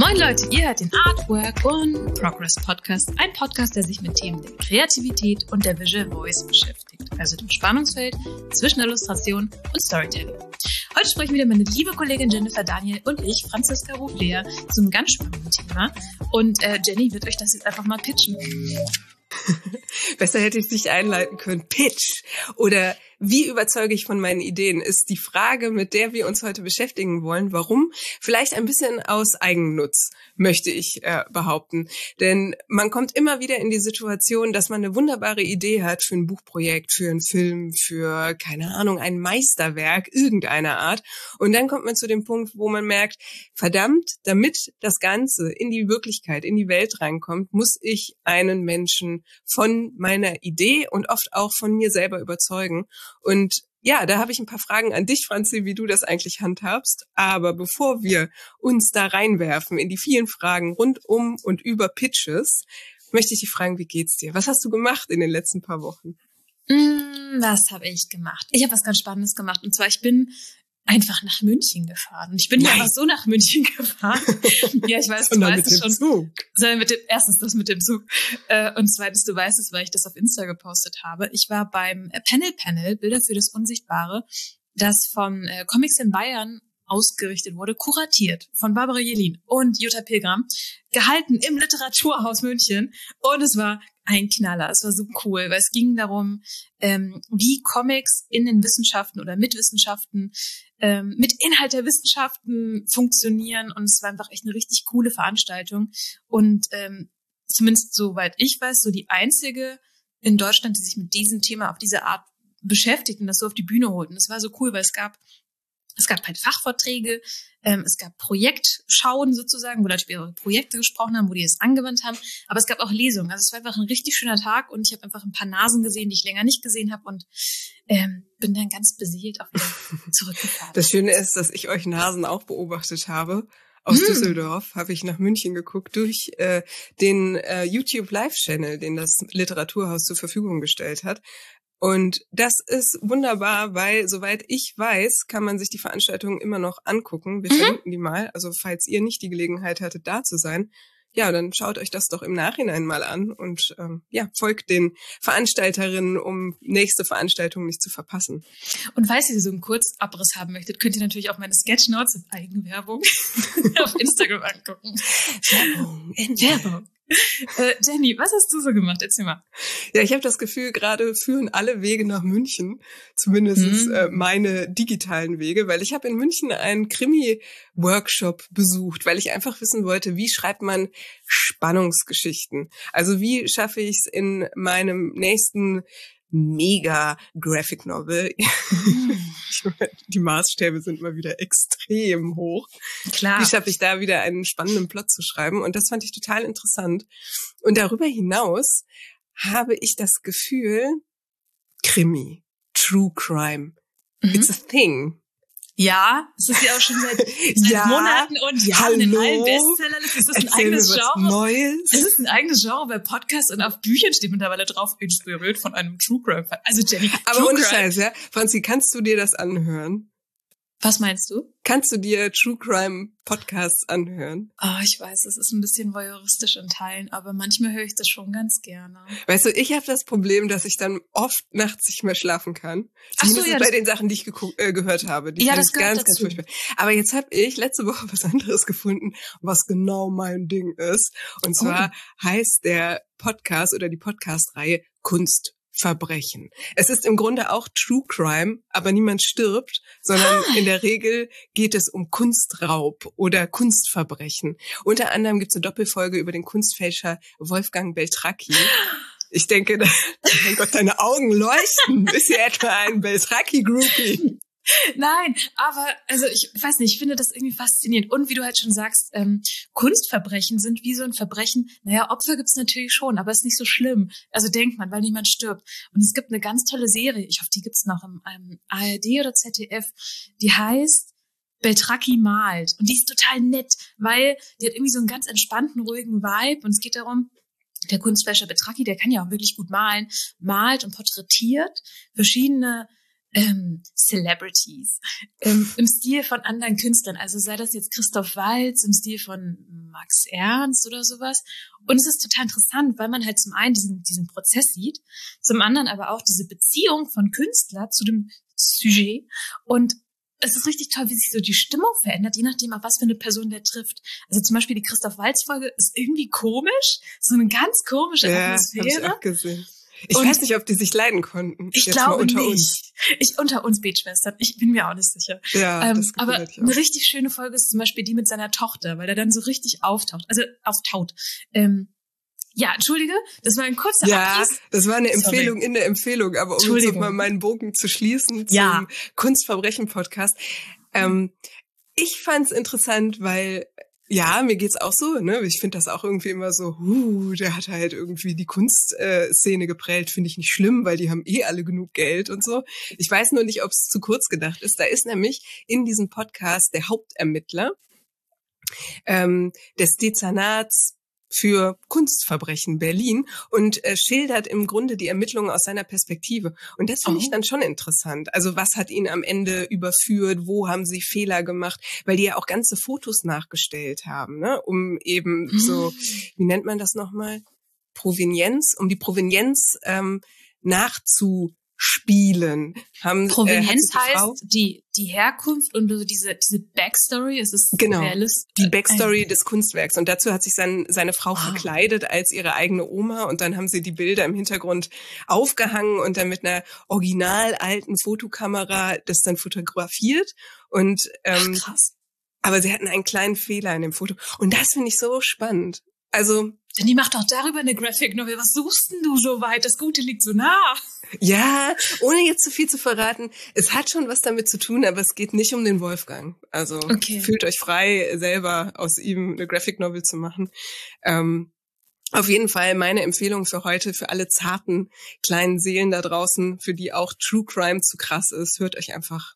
Moin Leute, ihr hört den Artwork und Progress Podcast, ein Podcast, der sich mit Themen der Kreativität und der Visual Voice beschäftigt, also dem Spannungsfeld zwischen Illustration und Storytelling. Heute sprechen wieder meine liebe Kollegin Jennifer Daniel und ich, Franziska Ruflea, zu einem ganz spannenden Thema. Und Jenny wird euch das jetzt einfach mal pitchen. Besser hätte ich es nicht einleiten können. Pitch oder wie überzeuge ich von meinen Ideen, ist die Frage, mit der wir uns heute beschäftigen wollen. Warum? Vielleicht ein bisschen aus Eigennutz, möchte ich behaupten. Denn man kommt immer wieder in die Situation, dass man eine wunderbare Idee hat für ein Buchprojekt, für einen Film, für, keine Ahnung, ein Meisterwerk irgendeiner Art. Und dann kommt man zu dem Punkt, wo man merkt, verdammt, damit das Ganze in die Wirklichkeit, in die Welt reinkommt, muss ich einen Menschen von meiner Idee und oft auch von mir selber überzeugen. Und ja, da habe ich ein paar Fragen an dich, Franzi, wie du das eigentlich handhabst. Aber bevor wir uns da reinwerfen in die vielen Fragen rund um und über Pitches, möchte ich dich fragen, wie geht's dir? Was hast du gemacht in den letzten paar Wochen? Was habe ich gemacht? Ich habe was ganz Spannendes gemacht. Und zwar, ich bin einfach nach München gefahren. Und ich bin hier einfach so nach München gefahren. Ja, ich weiß, du weißt es schon. Zug. Erstens das mit dem Zug. Und zweitens, du weißt es, weil ich das auf Insta gepostet habe. Ich war beim Panel, Bilder für das Unsichtbare, das vom Comics in Bayern ausgerichtet wurde, kuratiert von Barbara Jelin und Jutta Pilgram, gehalten im Literaturhaus München. Und es war ein Knaller. Es war so cool, weil es ging darum, wie Comics in den Wissenschaften oder mit Wissenschaften, mit Inhalt der Wissenschaften funktionieren. Und es war einfach echt eine richtig coole Veranstaltung. Und zumindest soweit ich weiß, so die einzige in Deutschland, die sich mit diesem Thema auf diese Art beschäftigt und das so auf die Bühne holt. Und es war so cool, weil es gab halt Fachvorträge, es gab Projektschauen sozusagen, wo Leute über ihre Projekte gesprochen haben, wo die das angewandt haben, aber es gab auch Lesungen. Also es war einfach ein richtig schöner Tag und ich habe einfach ein paar Nasen gesehen, die ich länger nicht gesehen habe und bin dann ganz beseelt auch wieder zurückgefahren. Das Schöne ist, dass ich euch Nasen auch beobachtet habe. Aus Düsseldorf habe ich nach München geguckt durch den YouTube-Live-Channel, den das Literaturhaus zur Verfügung gestellt hat. Und das ist wunderbar, weil, soweit ich weiß, kann man sich die Veranstaltungen immer noch angucken. Wir verlinken die mal. Also falls ihr nicht die Gelegenheit hattet, da zu sein, ja, dann schaut euch das doch im Nachhinein mal an und folgt den Veranstalterinnen, um nächste Veranstaltungen nicht zu verpassen. Und falls ihr so einen Kurzabriss haben möchtet, könnt ihr natürlich auch meine Sketchnotes in Eigenwerbung auf Instagram angucken. Werbung. Jenny, was hast du so gemacht? Erzähl mal. Ja, ich habe das Gefühl, gerade führen alle Wege nach München, zumindest meine digitalen Wege, weil ich habe in München einen Krimi-Workshop besucht, weil ich einfach wissen wollte, wie schreibt man Spannungsgeschichten? Also wie schaffe ich es in meinem nächsten mega Graphic Novel. Die Maßstäbe sind mal wieder extrem hoch. Klar. Wie schaffe ich da wieder einen spannenden Plot zu schreiben? Und das fand ich total interessant. Und darüber hinaus habe ich das Gefühl, Krimi, True Crime, it's a thing. Ja, es ist ja auch schon seit Monaten und Jahren in allen Bestsellern. Es ist ein eigenes Genre. Neues. Es ist ein eigenes Genre bei Podcasts und auf Büchern steht mittlerweile drauf, inspiriert von einem True Crime. Also Jenny, aber ohne Scheiß, ja. Franzi, kannst du dir das anhören? Was meinst du? Kannst du dir True Crime Podcasts anhören? Oh, ich weiß, es ist ein bisschen voyeuristisch in Teilen, aber manchmal höre ich das schon ganz gerne. Weißt du, ich habe das Problem, dass ich dann oft nachts nicht mehr schlafen kann. Zumindest bei den Sachen, die ich gehört habe. Die das gehört ganz, ganz furchtbar. Aber jetzt habe ich letzte Woche was anderes gefunden, was genau mein Ding ist. Und zwar heißt der Podcast oder die Podcast-Reihe Kunstverbrechen. Es ist im Grunde auch True Crime, aber niemand stirbt, sondern in der Regel geht es um Kunstraub oder Kunstverbrechen. Unter anderem gibt es eine Doppelfolge über den Kunstfälscher Wolfgang Beltracchi. Ich denke, mein Gott, deine Augen leuchten. Bist du etwa ein Beltracchi-Groupie? Nein, aber also ich weiß nicht, ich finde das irgendwie faszinierend. Und wie du halt schon sagst, Kunstverbrechen sind wie so ein Verbrechen. Naja, Opfer gibt's natürlich schon, aber ist nicht so schlimm. Also denkt man, weil niemand stirbt. Und es gibt eine ganz tolle Serie, ich hoffe, die gibt's noch im ARD oder ZDF, die heißt Beltracchi malt. Und die ist total nett, weil die hat irgendwie so einen ganz entspannten, ruhigen Vibe. Und es geht darum, der Kunstfälscher Beltracchi, der kann ja auch wirklich gut malen, malt und porträtiert verschiedene Celebrities im Stil von anderen Künstlern. Also sei das jetzt Christoph Waltz im Stil von Max Ernst oder sowas. Und es ist total interessant, weil man halt zum einen diesen Prozess sieht, zum anderen aber auch diese Beziehung von Künstler zu dem Sujet. Und es ist richtig toll, wie sich so die Stimmung verändert, je nachdem, auf was für eine Person der trifft. Also zum Beispiel die Christoph Waltz-Folge ist irgendwie komisch, so eine ganz komische Atmosphäre. Ja, hab ich auch gesehen. Ich weiß nicht, ob die sich leiden konnten. Ich glaube nicht. Unter uns Beetschwestern. Ich bin mir auch nicht sicher. Ja, das aber eine richtig schöne Folge ist zum Beispiel die mit seiner Tochter, weil er dann so richtig auftaucht. Also auftaut. Ja, entschuldige, das war ein kurzer Abriss. Das war eine Empfehlung in der Empfehlung, aber um jetzt mal meinen Bogen zu schließen zum Kunstverbrechen-Podcast. Ich fand's interessant, weil mir geht's auch so, ne? Ich finde das auch irgendwie immer so, der hat halt irgendwie die Kunstszene geprellt, finde ich nicht schlimm, weil die haben alle genug Geld und so. Ich weiß nur nicht, ob es zu kurz gedacht ist. Da ist nämlich in diesem Podcast der Hauptermittler des Dezernats für Kunstverbrechen Berlin und schildert im Grunde die Ermittlungen aus seiner Perspektive. Und das finde ich dann schon interessant. Also was hat ihn am Ende überführt? Wo haben sie Fehler gemacht? Weil die ja auch ganze Fotos nachgestellt haben, ne? Um eben so, wie nennt man das nochmal? Um die Provenienz nachzuspielen. Provenienz heißt die Herkunft und diese Backstory, es ist realistisch. Die Backstory des Kunstwerks. Und dazu hat sich seine Frau verkleidet als ihre eigene Oma und dann haben sie die Bilder im Hintergrund aufgehangen und dann mit einer original alten Fotokamera das dann fotografiert. Und krass. Aber sie hatten einen kleinen Fehler in dem Foto. Und das finde ich so spannend. Also denn die macht doch darüber eine Graphic Novel. Was suchst denn du so weit? Das Gute liegt so nah. Ja, ohne jetzt zu viel zu verraten, es hat schon was damit zu tun, aber es geht nicht um den Wolfgang. Also fühlt euch frei, selber aus ihm eine Graphic Novel zu machen. Auf jeden Fall meine Empfehlung für heute, für alle zarten kleinen Seelen da draußen, für die auch True Crime zu krass ist, hört euch einfach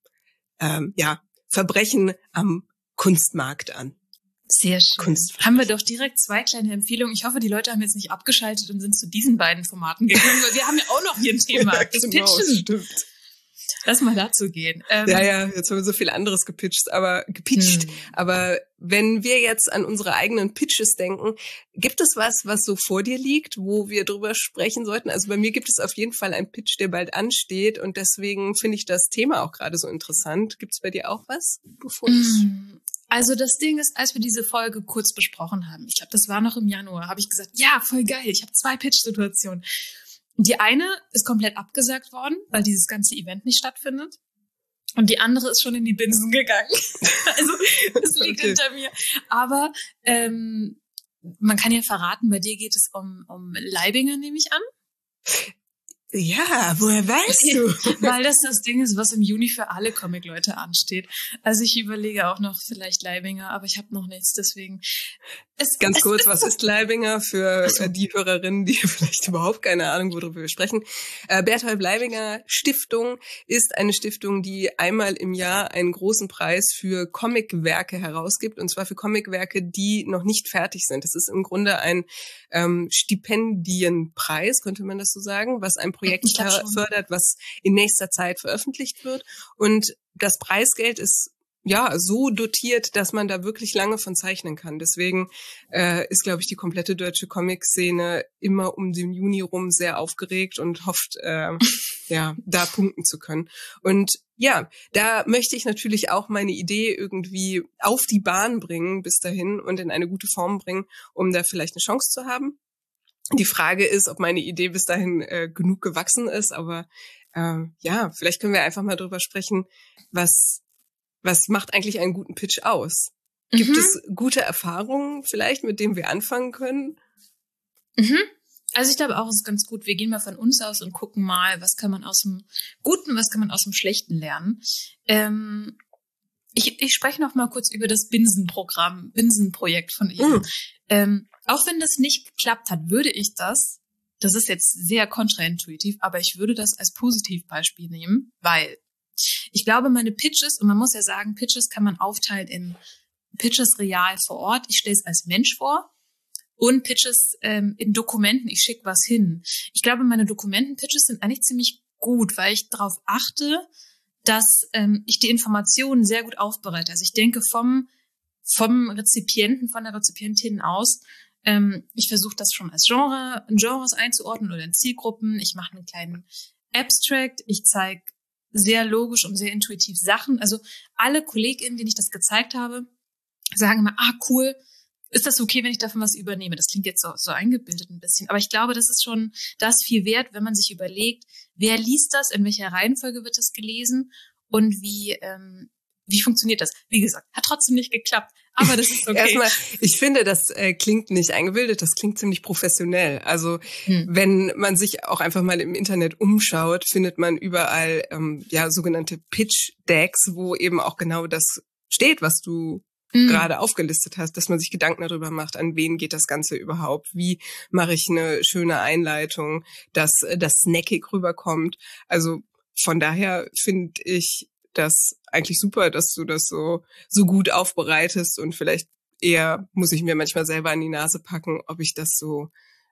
Verbrechen am Kunstmarkt an. Sehr schön. Haben wir doch direkt 2 kleine Empfehlungen. Ich hoffe, die Leute haben jetzt nicht abgeschaltet und sind zu diesen beiden Formaten gegangen, weil wir haben ja auch noch hier ein Thema. Das Pitchen. Stimmt. Lass mal dazu gehen. Jetzt haben wir so viel anderes gepitcht. Aber wenn wir jetzt an unsere eigenen Pitches denken, gibt es was so vor dir liegt, wo wir drüber sprechen sollten? Also bei mir gibt es auf jeden Fall einen Pitch, der bald ansteht und deswegen finde ich das Thema auch gerade so interessant. Gibt es bei dir auch was? Also das Ding ist, als wir diese Folge kurz besprochen haben, ich glaube, das war noch im Januar, habe ich gesagt, ja, voll geil, ich habe 2 Pitch-Situationen. Die eine ist komplett abgesagt worden, weil dieses ganze Event nicht stattfindet. Und die andere ist schon in die Binsen gegangen. Also das liegt hinter mir. Aber man kann ja verraten, bei dir geht es um Leibinger, nehme ich an. Ja, woher weißt du? Weil das Ding ist, was im Juni für alle Comic-Leute ansteht. Also ich überlege auch noch vielleicht Leibinger, aber ich habe noch nichts, deswegen. Ganz kurz, was ist Leibinger für die Hörerinnen, die vielleicht überhaupt keine Ahnung, worüber wir sprechen? Berthold Leibinger Stiftung ist eine Stiftung, die einmal im Jahr einen großen Preis für Comicwerke herausgibt, und zwar für Comicwerke, die noch nicht fertig sind. Das ist im Grunde ein Stipendienpreis, könnte man das so sagen, was ein Projekt fördert, was in nächster Zeit veröffentlicht wird. Und das Preisgeld ist so dotiert, dass man da wirklich lange von zeichnen kann. Deswegen ist, glaube ich, die komplette deutsche Comic-Szene immer um den Juni rum sehr aufgeregt und hofft, da punkten zu können. Und ja, da möchte ich natürlich auch meine Idee irgendwie auf die Bahn bringen bis dahin und in eine gute Form bringen, um da vielleicht eine Chance zu haben. Die Frage ist, ob meine Idee bis dahin genug gewachsen ist, aber vielleicht können wir einfach mal drüber sprechen, was macht eigentlich einen guten Pitch aus? Gibt es gute Erfahrungen vielleicht, mit denen wir anfangen können? Also ich glaube auch, es ist ganz gut. Wir gehen mal von uns aus und gucken mal, was kann man aus dem Guten, was kann man aus dem Schlechten lernen. Ich spreche noch mal kurz über das Binsen-Projekt von ihm. Auch wenn das nicht geklappt hat, würde ich das ist jetzt sehr kontraintuitiv, aber ich würde das als Positivbeispiel nehmen, weil ich glaube, meine Pitches, und man muss ja sagen, Pitches kann man aufteilen in Pitches real vor Ort, ich stelle es als Mensch vor, und Pitches in Dokumenten, ich schicke was hin. Ich glaube, meine Dokumenten-Pitches sind eigentlich ziemlich gut, weil ich darauf achte, dass ich die Informationen sehr gut aufbereite. Also ich denke vom vom Rezipienten, von der Rezipientin aus. Ich versuche das schon als Genres einzuordnen oder in Zielgruppen. Ich mache einen kleinen Abstract. Ich zeige sehr logisch und sehr intuitiv Sachen. Also alle KollegInnen, denen ich das gezeigt habe, sagen immer, cool, ist das okay, wenn ich davon was übernehme? Das klingt jetzt so eingebildet ein bisschen. Aber ich glaube, das ist schon das viel wert, wenn man sich überlegt, wer liest das, in welcher Reihenfolge wird das gelesen und wie funktioniert das? Wie gesagt, hat trotzdem nicht geklappt, aber das ist okay. Erstmal, ich finde, das klingt nicht eingebildet, das klingt ziemlich professionell. Also wenn man sich auch einfach mal im Internet umschaut, findet man überall sogenannte Pitch-Decks, wo eben auch genau das steht, was du gerade aufgelistet hast, dass man sich Gedanken darüber macht, an wen geht das Ganze überhaupt, wie mache ich eine schöne Einleitung, dass das snackig rüberkommt. Also von daher finde ich das eigentlich super, dass du das so gut aufbereitest und vielleicht eher muss ich mir manchmal selber an die Nase packen, ob ich das so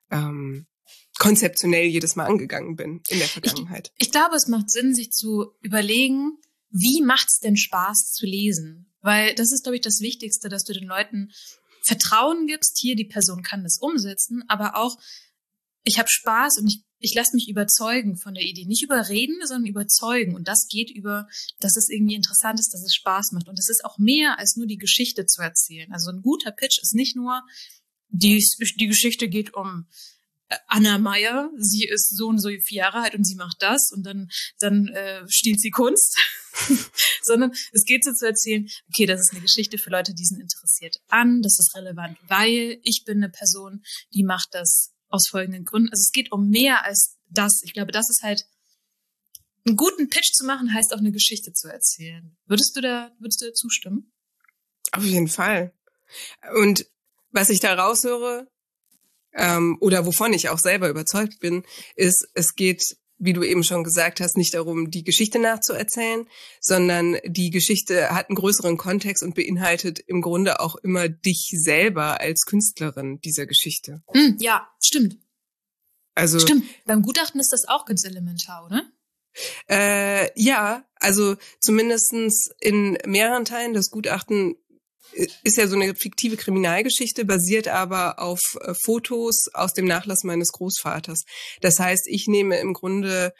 konzeptionell jedes Mal angegangen bin in der Vergangenheit. Ich glaube, es macht Sinn, sich zu überlegen, wie macht's denn Spaß zu lesen? Weil das ist, glaube ich, das Wichtigste, dass du den Leuten Vertrauen gibst. Hier, die Person kann das umsetzen, aber auch, ich habe Spaß und ich lasse mich überzeugen von der Idee. Nicht überreden, sondern überzeugen. Und das geht über, dass es irgendwie interessant ist, dass es Spaß macht. Und es ist auch mehr als nur die Geschichte zu erzählen. Also ein guter Pitch ist nicht nur, die Geschichte geht um Anna Meyer, sie ist so und so 4 Jahre alt und sie macht das und dann stiehlt sie Kunst, sondern es geht so zu erzählen, okay, das ist eine Geschichte für Leute, die sind interessiert an, das ist relevant, weil ich bin eine Person, die macht das aus folgenden Gründen. Also es geht um mehr als das. Ich glaube, das ist halt, einen guten Pitch zu machen, heißt auch eine Geschichte zu erzählen. Würdest du da zustimmen? Auf jeden Fall. Und was ich da raushöre, oder wovon ich auch selber überzeugt bin, ist, es geht, wie du eben schon gesagt hast, nicht darum, die Geschichte nachzuerzählen, sondern die Geschichte hat einen größeren Kontext und beinhaltet im Grunde auch immer dich selber als Künstlerin dieser Geschichte. Ja, stimmt. Also stimmt. Beim Gutachten ist das auch ganz elementar, oder? Ja, also zumindestens in mehreren Teilen. Das Gutachten ist ja so eine fiktive Kriminalgeschichte, basiert aber auf Fotos aus dem Nachlass meines Großvaters. Das heißt, ich nehme im Grunde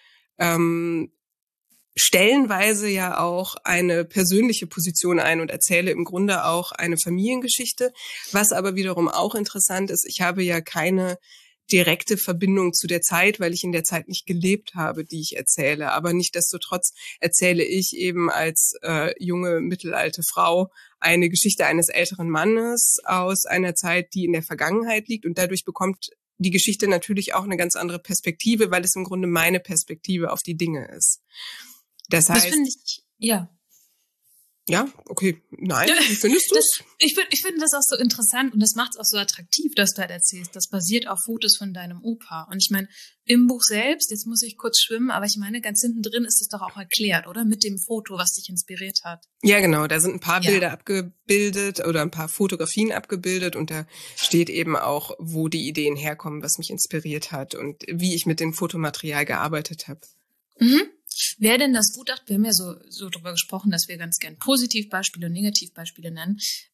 stellenweise ja auch eine persönliche Position ein und erzähle im Grunde auch eine Familiengeschichte. Was aber wiederum auch interessant ist, ich habe ja keine direkte Verbindung zu der Zeit, weil ich in der Zeit nicht gelebt habe, die ich erzähle. Aber nichtsdestotrotz erzähle ich eben als junge, mittelalte Frau eine Geschichte eines älteren Mannes aus einer Zeit, die in der Vergangenheit liegt. Und dadurch bekommt die Geschichte natürlich auch eine ganz andere Perspektive, weil es im Grunde meine Perspektive auf die Dinge ist. Das heißt, finde ich, ja. Ja, okay. Nein, wie findest du es? Ich finde das auch so interessant und das macht es auch so attraktiv, dass du halt erzählst. Das basiert auf Fotos von deinem Opa. Und ich meine, im Buch selbst, jetzt muss ich kurz schwimmen, aber ich meine, ganz hinten drin ist es doch auch erklärt, oder? Mit dem Foto, was dich inspiriert hat. Ja, genau. Da sind ein paar Bilder abgebildet oder ein paar Fotografien abgebildet und da steht eben auch, wo die Ideen herkommen, was mich inspiriert hat und wie ich mit dem Fotomaterial gearbeitet habe. Mhm. Wäre denn das Gutachten, wir haben ja so drüber gesprochen, dass wir ganz gern Positivbeispiele und Negativbeispiele nennen.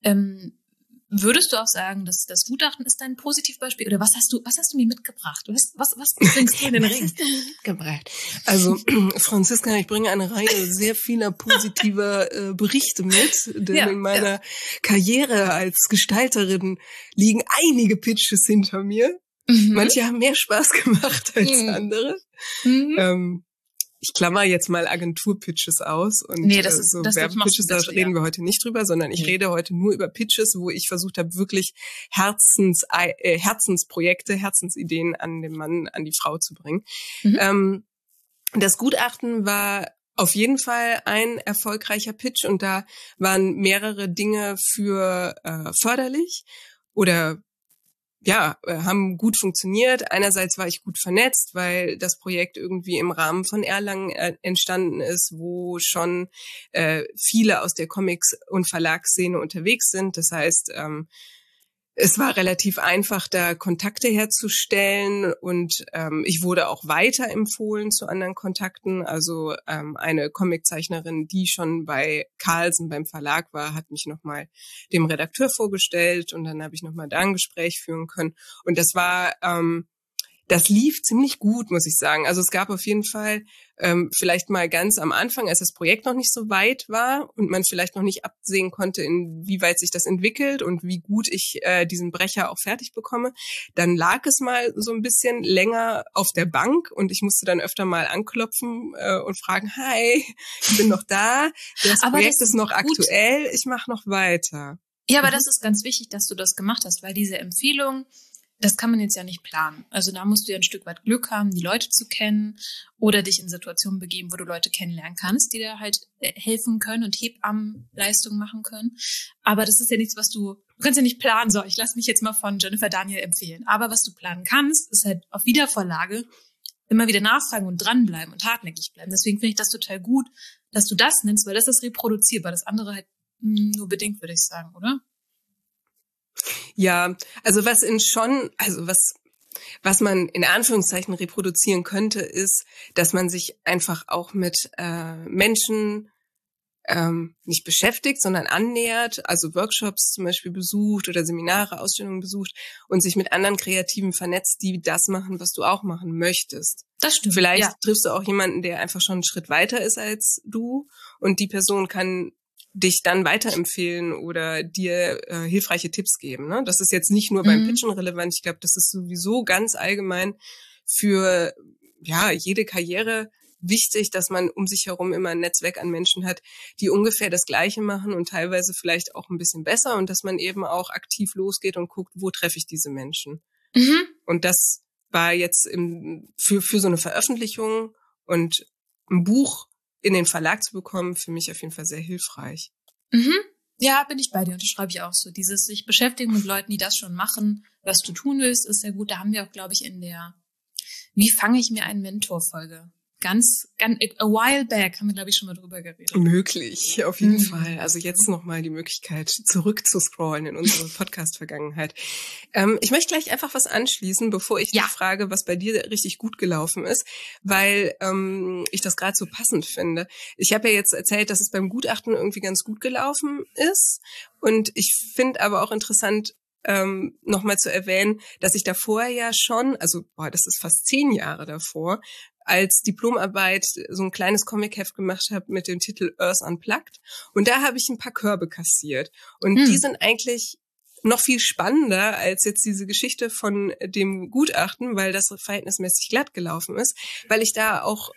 Würdest du auch sagen, dass das Gutachten ist dein Positivbeispiel? Oder was hast du mir mitgebracht? Was bringst du in den Ring? Mitgebracht? Also, Franziska, ich bringe eine Reihe sehr vieler positiver Berichte mit, denn in meiner Karriere als Gestalterin liegen einige Pitches hinter mir. Mhm. Manche haben mehr Spaß gemacht als andere. Mhm. Ich klammer jetzt mal Agentur-Pitches aus und so Werbepitches, da reden wir heute nicht drüber, sondern ich rede heute nur über Pitches, wo ich versucht habe, wirklich Herzensprojekte, Herzensideen an den Mann, an die Frau zu bringen. Mhm. Das Gutachten war auf jeden Fall ein erfolgreicher Pitch und da waren mehrere Dinge für förderlich oder haben gut funktioniert. Einerseits war ich gut vernetzt, weil das Projekt irgendwie im Rahmen von Erlangen entstanden ist, wo schon viele aus der Comics- und Verlagsszene unterwegs sind. Das heißt, Es war relativ einfach, da Kontakte herzustellen und ich wurde auch weiterempfohlen zu anderen Kontakten. Also eine Comiczeichnerin, die schon bei Carlsen beim Verlag war, hat mich nochmal dem Redakteur vorgestellt und dann habe ich nochmal da ein Gespräch führen können. Und das lief ziemlich gut, muss ich sagen. Also es gab auf jeden Fall vielleicht mal ganz am Anfang, als das Projekt noch nicht so weit war und man vielleicht noch nicht absehen konnte, inwieweit sich das entwickelt und wie gut ich diesen Brecher auch fertig bekomme. Dann lag es mal so ein bisschen länger auf der Bank und ich musste dann öfter mal anklopfen und fragen, hi, ich bin noch da, das Projekt ist noch aktuell, ich mache noch weiter. Ja, aber das ist ganz wichtig, dass du das gemacht hast, weil diese Empfehlung, das kann man jetzt ja nicht planen. Also da musst du ja ein Stück weit Glück haben, die Leute zu kennen oder dich in Situationen begeben, wo du Leute kennenlernen kannst, die dir halt helfen können und Hebammenleistungen machen können. Aber das ist ja nichts, du kannst ja nicht planen, so, ich lasse mich jetzt mal von Jennifer Daniel empfehlen. Aber was du planen kannst, ist halt auf Wiedervorlage immer wieder nachfragen und dranbleiben und hartnäckig bleiben. Deswegen finde ich das total gut, dass du das nennst, weil das ist reproduzierbar. Das andere halt nur bedingt, würde ich sagen, oder? Ja, also was man in Anführungszeichen reproduzieren könnte, ist, dass man sich einfach auch mit Menschen nicht beschäftigt, sondern annähert, also Workshops zum Beispiel besucht oder Seminare, Ausstellungen besucht und sich mit anderen Kreativen vernetzt, die das machen, was du auch machen möchtest. Das stimmt. Vielleicht triffst du auch jemanden, der einfach schon einen Schritt weiter ist als du und die Person kann dich dann weiterempfehlen oder dir hilfreiche Tipps geben. Ne? Das ist jetzt nicht nur beim Pitchen relevant. Ich glaube, das ist sowieso ganz allgemein für jede Karriere wichtig, dass man um sich herum immer ein Netzwerk an Menschen hat, die ungefähr das Gleiche machen und teilweise vielleicht auch ein bisschen besser und dass man eben auch aktiv losgeht und guckt, wo treffe ich diese Menschen. Und das war jetzt für so eine Veröffentlichung und ein Buch in den Verlag zu bekommen, für mich auf jeden Fall sehr hilfreich. Ja, bin ich bei dir, unterschreibe ich auch so. Dieses sich beschäftigen mit Leuten, die das schon machen, was du tun willst, ist sehr gut. Da haben wir auch, glaube ich, in der Wie fange ich mir einen Mentor-Folge ganz a while back haben wir, glaube ich, schon mal drüber geredet. Möglich, auf jeden Fall. Also jetzt nochmal die Möglichkeit, zurückzuscrollen in unsere Podcast-Vergangenheit. Ich möchte gleich einfach was anschließen, bevor ich dich frage, was bei dir richtig gut gelaufen ist, weil ich das gerade so passend finde. Ich habe ja jetzt erzählt, dass es beim Gutachten irgendwie ganz gut gelaufen ist. Und ich finde aber auch interessant, nochmal zu erwähnen, dass ich davor ja schon, das ist fast 10 Jahre davor, als Diplomarbeit so ein kleines Comicheft gemacht habe mit dem Titel Earth Unplugged. Und da habe ich ein paar Körbe kassiert. Und die sind eigentlich noch viel spannender als jetzt diese Geschichte von dem Gutachten, weil das verhältnismäßig glatt gelaufen ist, weil ich da auch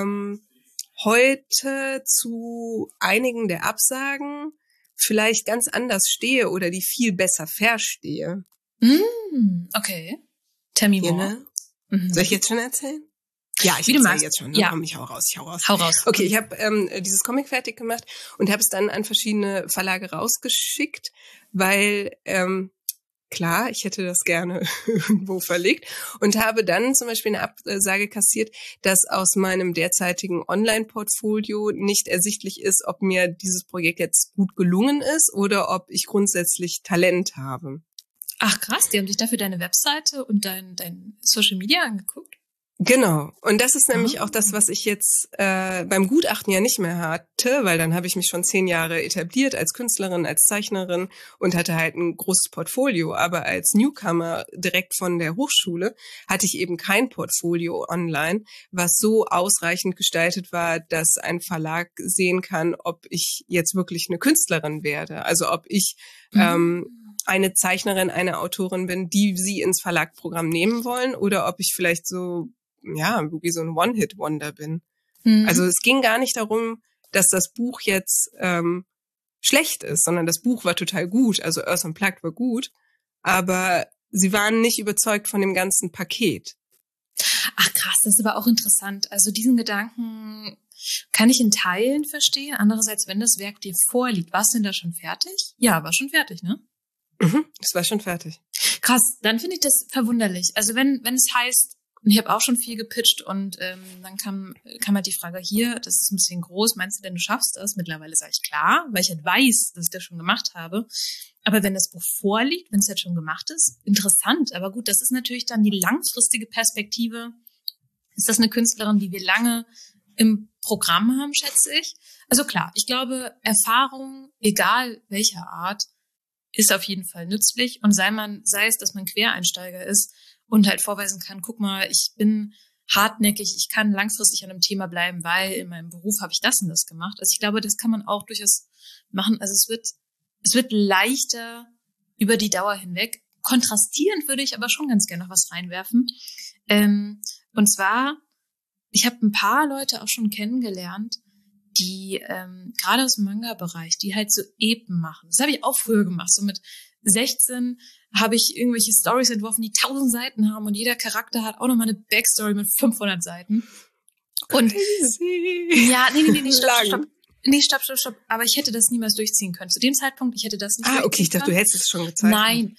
heute zu einigen der Absagen vielleicht ganz anders stehe oder die viel besser verstehe. Okay. Tell me more. Soll ich jetzt schon erzählen? Ja, ich erzähle jetzt schon. Komm, ich hau raus. Hau raus. Okay, ich habe dieses Comic fertig gemacht und habe es dann an verschiedene Verlage rausgeschickt, weil klar, ich hätte das gerne irgendwo verlegt und habe dann zum Beispiel eine Absage kassiert, dass aus meinem derzeitigen Online-Portfolio nicht ersichtlich ist, ob mir dieses Projekt jetzt gut gelungen ist oder ob ich grundsätzlich Talent habe. Ach krass, die haben sich dafür deine Webseite und dein Social Media angeguckt? Genau. Und das ist nämlich auch das, was ich jetzt beim Gutachten ja nicht mehr hatte, weil dann habe ich mich schon 10 Jahre etabliert als Künstlerin, als Zeichnerin und hatte halt ein großes Portfolio. Aber als Newcomer direkt von der Hochschule hatte ich eben kein Portfolio online, was so ausreichend gestaltet war, dass ein Verlag sehen kann, ob ich jetzt wirklich eine Künstlerin werde. Also ob ich eine Zeichnerin, eine Autorin bin, die sie ins Verlagprogramm nehmen wollen oder ob ich vielleicht so wie so ein One-Hit-Wonder bin. Also es ging gar nicht darum, dass das Buch jetzt schlecht ist, sondern das Buch war total gut. Also Earth Unplugged war gut, aber sie waren nicht überzeugt von dem ganzen Paket. Ach krass, das ist aber auch interessant. Also diesen Gedanken kann ich in Teilen verstehen. Andererseits, wenn das Werk dir vorliegt, warst du denn da schon fertig? Ja, war schon fertig, ne? Das war schon fertig. Krass, dann finde ich das verwunderlich. Also wenn es heißt, Und ich habe auch schon viel gepitcht und dann kam halt die Frage, hier, das ist ein bisschen groß, meinst du denn, du schaffst das? Mittlerweile sage ich klar, weil ich halt weiß, dass ich das schon gemacht habe. Aber wenn das Buch vorliegt, wenn es jetzt schon gemacht ist, interessant. Aber gut, das ist natürlich dann die langfristige Perspektive. Ist das eine Künstlerin, die wir lange im Programm haben, schätze ich? Also klar, ich glaube, Erfahrung, egal welcher Art, ist auf jeden Fall nützlich. Und sei es, dass man Quereinsteiger ist und halt vorweisen kann, guck mal, ich bin hartnäckig, ich kann langfristig an einem Thema bleiben, weil in meinem Beruf habe ich das und das gemacht. Also ich glaube, das kann man auch durchaus machen. Also es wird leichter über die Dauer hinweg. Kontrastierend würde ich aber schon ganz gerne noch was reinwerfen. Und zwar, ich habe ein paar Leute auch schon kennengelernt, die gerade aus dem Manga-Bereich, die halt so Epen machen. Das habe ich auch früher gemacht. So mit 16 habe ich irgendwelche Stories entworfen, die 1000 Seiten haben und jeder Charakter hat auch nochmal eine Backstory mit 500 Seiten. Und crazy. Ja, nee, stopp. Aber ich hätte das niemals durchziehen können. Zu dem Zeitpunkt, ich hätte das nicht okay, ich dachte, du hättest es schon gezeigt. Nein.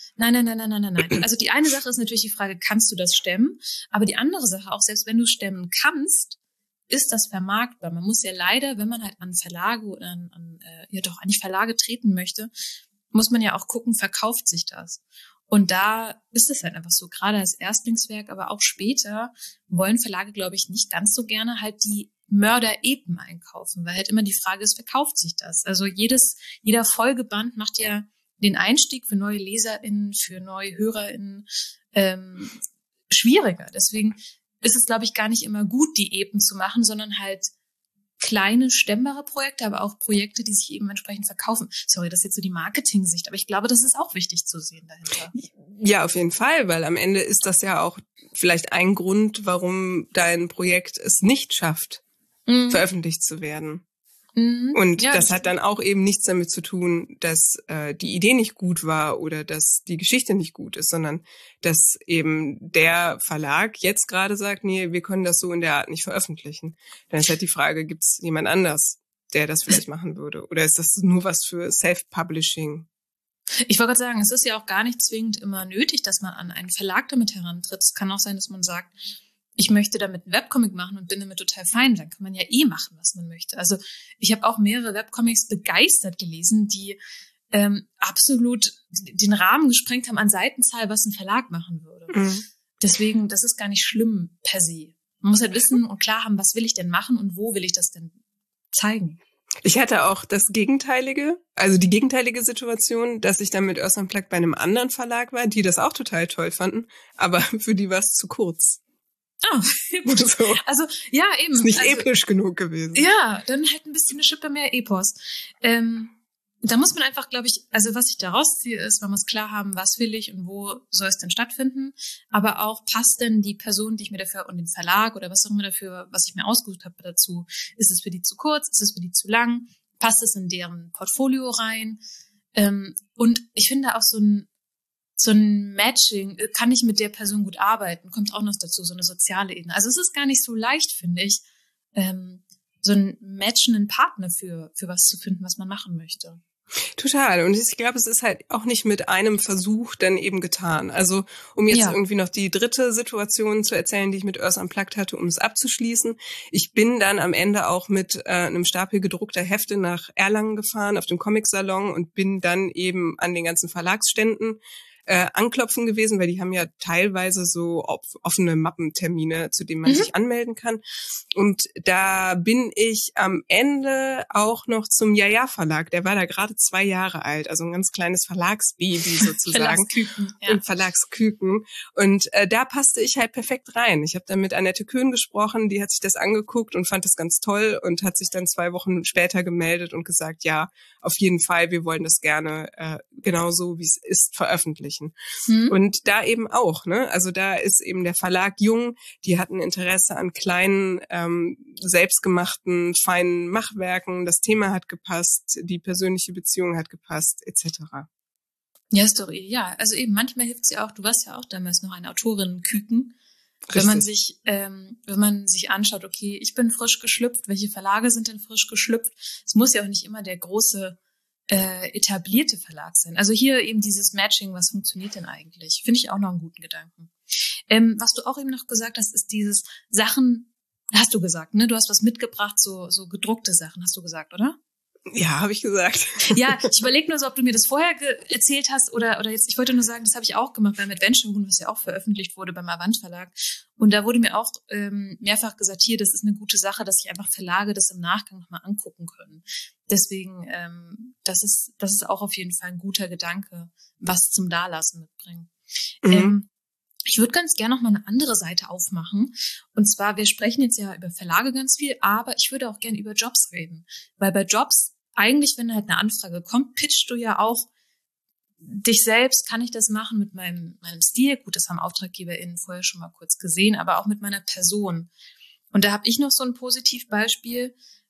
Also die eine Sache ist natürlich die Frage, kannst du das stemmen? Aber die andere Sache, auch selbst wenn du stemmen kannst, ist das vermarktbar. Man muss ja leider, wenn man halt an Verlage oder an Verlage treten möchte, muss man ja auch gucken, verkauft sich das? Und da ist es halt einfach so, gerade als Erstlingswerk, aber auch später wollen Verlage, glaube ich, nicht ganz so gerne halt die Mörder-Epen einkaufen, weil halt immer die Frage ist, verkauft sich das? Also jeder Folgeband macht ja den Einstieg für neue LeserInnen, für neue HörerInnen schwieriger. Deswegen ist es, glaube ich, gar nicht immer gut, die Epen zu machen, sondern halt kleine, stemmbare Projekte, aber auch Projekte, die sich eben entsprechend verkaufen. Sorry, das ist jetzt so die Marketing-Sicht, aber ich glaube, das ist auch wichtig zu sehen dahinter. Ja, auf jeden Fall, weil am Ende ist das ja auch vielleicht ein Grund, warum dein Projekt es nicht schafft, veröffentlicht zu werden. Und ja, das hat dann auch eben nichts damit zu tun, dass die Idee nicht gut war oder dass die Geschichte nicht gut ist, sondern dass eben der Verlag jetzt gerade sagt, nee, wir können das so in der Art nicht veröffentlichen. Dann ist halt die Frage, gibt es jemand anders, der das vielleicht machen würde? Oder ist das nur was für Self-Publishing? Ich wollte gerade sagen, es ist ja auch gar nicht zwingend immer nötig, dass man an einen Verlag damit herantritt. Es kann auch sein, dass man sagt, ich möchte damit einen Webcomic machen und bin damit total fein. Dann kann man ja machen, was man möchte. Also ich habe auch mehrere Webcomics begeistert gelesen, die absolut den Rahmen gesprengt haben an Seitenzahl, was ein Verlag machen würde. Mhm. Deswegen, das ist gar nicht schlimm per se. Man muss halt wissen und klar haben, was will ich denn machen und wo will ich das denn zeigen. Ich hatte auch die gegenteilige Situation, dass ich dann mit Earth Unplugged bei einem anderen Verlag war, die das auch total toll fanden, aber für die war es zu kurz. Ah, gut. So. Also, ja, eben. Ist nicht episch genug gewesen. Ja, dann halt ein bisschen eine Schippe mehr Epos. Da muss man einfach, glaube ich, also was ich da rausziehe, ist, man muss klar haben, was will ich und wo soll es denn stattfinden. Aber auch, passt denn die Person, die ich mir dafür und den Verlag oder was auch immer dafür, was ich mir ausgesucht habe dazu, ist es für die zu kurz, ist es für die zu lang, passt es in deren Portfolio rein? Und ich finde auch so ein Matching, kann ich mit der Person gut arbeiten, kommt auch noch dazu, so eine soziale Ebene. Also es ist gar nicht so leicht, finde ich, so einen matchenden Partner für was zu finden, was man machen möchte. Total. Und ich glaube, es ist halt auch nicht mit einem Versuch dann eben getan. Also um jetzt irgendwie noch die dritte Situation zu erzählen, die ich mit Earth Unplugged hatte, um es abzuschließen. Ich bin dann am Ende auch mit einem Stapel gedruckter Hefte nach Erlangen gefahren, auf dem Comic-Salon und bin dann eben an den ganzen Verlagsständen anklopfen gewesen, weil die haben ja teilweise so offene Mappentermine, zu denen man sich anmelden kann. Und da bin ich am Ende auch noch zum Jaja-Verlag. Der war da gerade 2 Jahre alt, also ein ganz kleines Verlagsbaby sozusagen. Verlagsküken. Und da passte ich halt perfekt rein. Ich habe dann mit Annette Köhn gesprochen, die hat sich das angeguckt und fand das ganz toll und hat sich dann 2 Wochen später gemeldet und gesagt, ja, auf jeden Fall, wir wollen das gerne genauso, wie es ist, veröffentlichen. Und da eben auch, ne? Also da ist eben der Verlag jung, die hatten Interesse an kleinen, selbstgemachten, feinen Machwerken, das Thema hat gepasst, die persönliche Beziehung hat gepasst, etc. Ja, Story, ja. Also eben, manchmal hilft es ja auch, du warst ja auch damals noch eine Autorin-Küken. Wenn man sich anschaut, okay, ich bin frisch geschlüpft, welche Verlage sind denn frisch geschlüpft? Es muss ja auch nicht immer der große etablierte Verlag sein. Also hier eben dieses Matching, was funktioniert denn eigentlich? Finde ich auch noch einen guten Gedanken. Was du auch eben noch gesagt hast, ist dieses Sachen, hast du gesagt, ne? Du hast was mitgebracht, so gedruckte Sachen, hast du gesagt, oder? Ja, habe ich gesagt. Ja, ich überlege nur so, ob du mir das vorher erzählt hast oder jetzt, ich wollte nur sagen, das habe ich auch gemacht beim Adventure Huhn, was ja auch veröffentlicht wurde beim Avant Verlag. Und da wurde mir auch mehrfach gesagt, hier, das ist eine gute Sache, dass sich einfach Verlage das im Nachgang nochmal angucken können. Deswegen, das ist auch auf jeden Fall ein guter Gedanke, was zum Dalassen mitbringen. Ich würde ganz gerne noch mal eine andere Seite aufmachen. Und zwar, wir sprechen jetzt ja über Verlage ganz viel, aber ich würde auch gerne über Jobs reden. Weil bei Jobs, eigentlich, wenn halt eine Anfrage kommt, pitchst du ja auch dich selbst. Kann ich das machen mit meinem Stil? Gut, das haben AuftraggeberInnen vorher schon mal kurz gesehen, aber auch mit meiner Person. Und da habe ich noch so ein Positivbeispiel.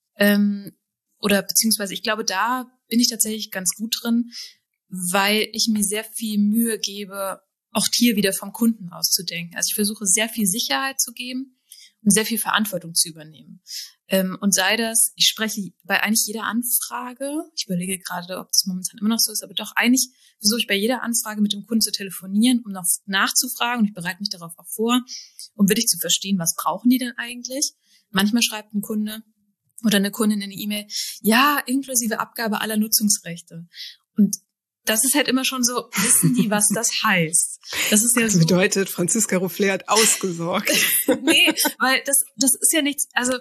Oder beziehungsweise, ich glaube, da bin ich tatsächlich ganz gut drin, weil ich mir sehr viel Mühe gebe, auch hier wieder vom Kunden auszudenken. Also ich versuche sehr viel Sicherheit zu geben und sehr viel Verantwortung zu übernehmen. Und sei das, ich spreche bei eigentlich jeder Anfrage, ich überlege gerade, ob das momentan immer noch so ist, aber doch eigentlich versuche ich bei jeder Anfrage mit dem Kunden zu telefonieren, um noch nachzufragen, und ich bereite mich darauf auch vor, um wirklich zu verstehen, was brauchen die denn eigentlich. Manchmal schreibt ein Kunde oder eine Kundin in eine E-Mail, ja, inklusive Abgabe aller Nutzungsrechte. Und das ist halt immer schon so, wissen die, was das heißt? Das ist ja das so. Bedeutet, Franziska Ruffler hat ausgesorgt. Nee, weil das ist ja nichts, also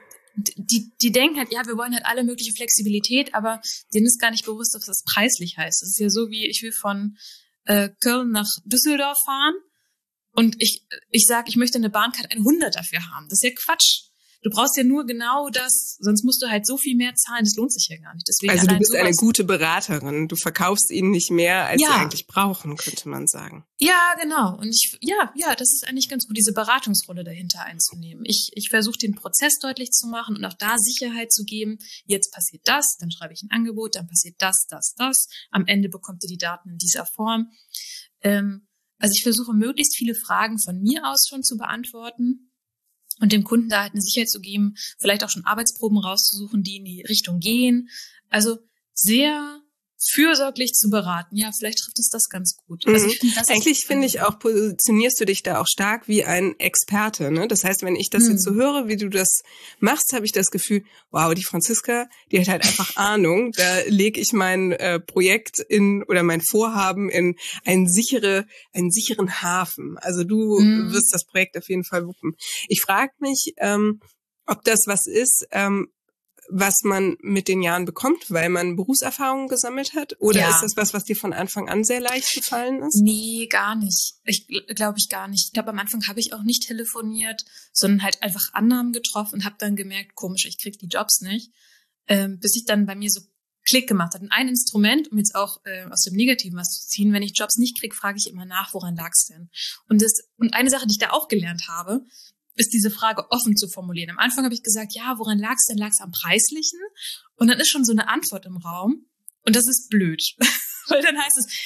die denken halt, ja, wir wollen halt alle mögliche Flexibilität, aber denen ist gar nicht bewusst, was das preislich heißt. Das ist ja so, wie ich will von Köln nach Düsseldorf fahren und ich sage, ich möchte eine Bahncard 100 dafür haben. Das ist ja Quatsch. Du brauchst ja nur genau das, sonst musst du halt so viel mehr zahlen, das lohnt sich ja gar nicht. Deswegen also du bist eine gute Beraterin, du verkaufst ihnen nicht mehr, als sie eigentlich brauchen, könnte man sagen. Ja, genau. Und das ist eigentlich ganz gut, diese Beratungsrolle dahinter einzunehmen. Ich versuche den Prozess deutlich zu machen und auch da Sicherheit zu geben. Jetzt passiert das, dann schreibe ich ein Angebot, dann passiert das. Am Ende bekommt ihr die Daten in dieser Form. Also ich versuche möglichst viele Fragen von mir aus schon zu beantworten und dem Kunden da halt eine Sicherheit zu geben, vielleicht auch schon Arbeitsproben rauszusuchen, die in die Richtung gehen. Also sehr fürsorglich zu beraten. Ja, vielleicht trifft es das ganz gut. Also eigentlich finde ich auch, positionierst du dich da auch stark wie ein Experte, ne? Das heißt, wenn ich das jetzt so höre, wie du das machst, habe ich das Gefühl, wow, die Franziska, die hat halt einfach Ahnung. Da lege ich mein Projekt oder mein Vorhaben in einen sicheren Hafen. Also du wirst das Projekt auf jeden Fall wuppen. Ich frage mich, ob das was ist, was man mit den Jahren bekommt, weil man Berufserfahrung gesammelt hat? Oder ist das was dir von Anfang an sehr leicht gefallen ist? Nee, gar nicht. Glaube ich gar nicht. Ich glaube, am Anfang habe ich auch nicht telefoniert, sondern halt einfach Annahmen getroffen und habe dann gemerkt, komisch, ich krieg die Jobs nicht. Bis ich dann bei mir so Klick gemacht hat. Und ein Instrument, um jetzt auch aus dem Negativen was zu ziehen, wenn ich Jobs nicht krieg, frage ich immer nach, woran lag's denn? Und eine Sache, die ich da auch gelernt habe, ist diese Frage offen zu formulieren. Am Anfang habe ich gesagt, ja, woran lag's denn? Lag's am Preislichen? Und dann ist schon so eine Antwort im Raum. Und das ist blöd. Weil dann heißt es,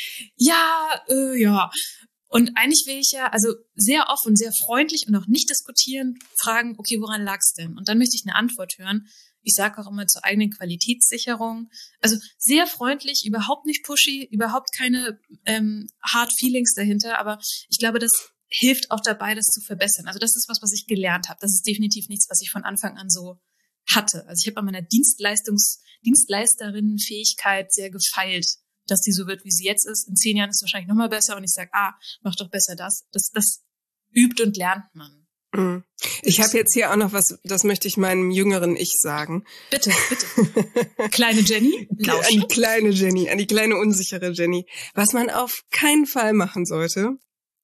ja. Und eigentlich will ich ja, also sehr offen, sehr freundlich und auch nicht diskutieren, fragen, okay, woran lag's denn? Und dann möchte ich eine Antwort hören. Ich sage auch immer zur eigenen Qualitätssicherung. Also sehr freundlich, überhaupt nicht pushy, überhaupt keine hard Feelings dahinter. Aber ich glaube, das hilft auch dabei, das zu verbessern. Also das ist was ich gelernt habe. Das ist definitiv nichts, was ich von Anfang an so hatte. Also ich habe an meiner Dienstleisterinnenfähigkeit sehr gefeilt, dass die so wird, wie sie jetzt ist. In 10 Jahren ist es wahrscheinlich noch mal besser und ich sage, mach doch besser das. Das übt und lernt man. Ich habe jetzt hier auch noch was, das möchte ich meinem jüngeren Ich sagen. Bitte. Kleine Jenny? An die kleine Jenny, an die kleine unsichere Jenny. Was man auf keinen Fall machen sollte,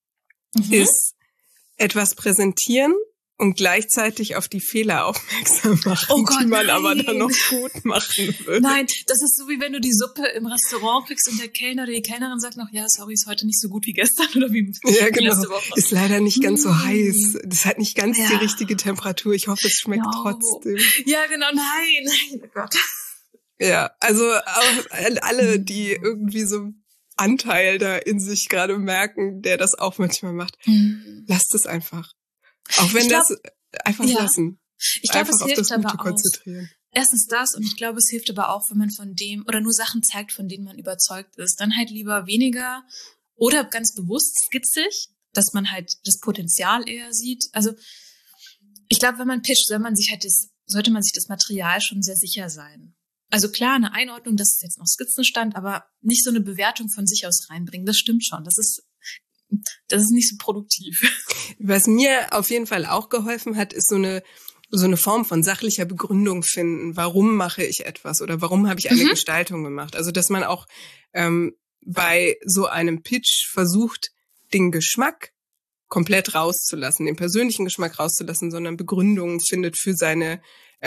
ist etwas präsentieren und gleichzeitig auf die Fehler aufmerksam machen, die man aber dann noch gut machen will. Nein, das ist so, wie wenn du die Suppe im Restaurant kriegst und der Kellner oder die Kellnerin sagt noch, ja, sorry, ist heute nicht so gut wie gestern oder wie letzte Woche. Ist leider nicht ganz so heiß. Das hat nicht ganz die richtige Temperatur. Ich hoffe, es schmeckt trotzdem. Ja, genau, nein, oh Gott. Ja, also auch alle, die irgendwie so Anteil da in sich gerade merken, der das auch manchmal macht. Lasst es einfach. Auch wenn lassen. Ich glaube, es auf hilft das Gute aber auch. Konzentrieren. Erstens das, und ich glaube, es hilft aber auch, wenn man von dem oder nur Sachen zeigt, von denen man überzeugt ist. Dann halt lieber weniger oder ganz bewusst skizzisch, dass man halt das Potenzial eher sieht. Also ich glaube, wenn man pitcht, sollte man sich das Material schon sehr sicher sein. Also klar, eine Einordnung, das ist jetzt noch Skizzenstand, aber nicht so eine Bewertung von sich aus reinbringen. Das stimmt schon. Das ist nicht so produktiv. Was mir auf jeden Fall auch geholfen hat, ist so eine Form von sachlicher Begründung finden. Warum mache ich etwas oder warum habe ich eine Gestaltung gemacht? Also, dass man auch bei so einem Pitch versucht, den Geschmack komplett rauszulassen, den persönlichen Geschmack rauszulassen, sondern Begründungen findet für seine